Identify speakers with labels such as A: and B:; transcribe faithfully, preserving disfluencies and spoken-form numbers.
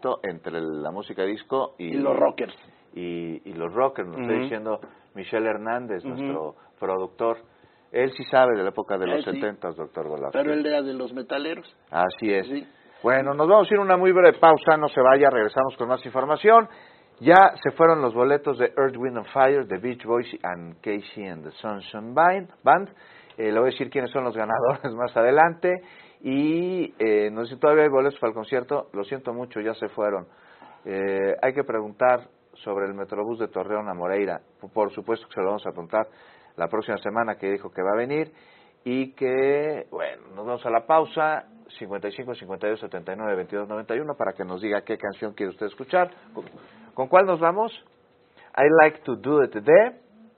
A: momento entre la música disco y,
B: y los rockers.
A: Y, y los rockers, nos uh-huh. está diciendo Michelle Hernández, uh-huh. nuestro productor. Él sí sabe de la época de los
B: sí.
A: setentas, doctor Golasco.
B: Pero él era de los metaleros.
A: Así es.
B: Sí.
A: Bueno, nos vamos a ir a una muy breve pausa, no se vaya, regresamos con más información. Ya se fueron los boletos de Earth, Wind and Fire, de Beach Boys and Casey and the Sunshine Band. Eh, le voy a decir quiénes son los ganadores más adelante. Y eh, no sé si todavía hay boletos para el concierto, lo siento mucho, ya se fueron. Eh, hay que preguntar sobre el Metrobús de Torreón a Moreira. Por supuesto que se lo vamos a preguntar la próxima semana, que dijo que va a venir. Y que, bueno, nos vamos a la pausa, cincuenta y cinco, cincuenta y dos, setenta y nueve, veintidós, noventa y uno, para que nos diga qué canción quiere usted escuchar. ¿Con, ¿con cuál nos vamos? I Like to Do It de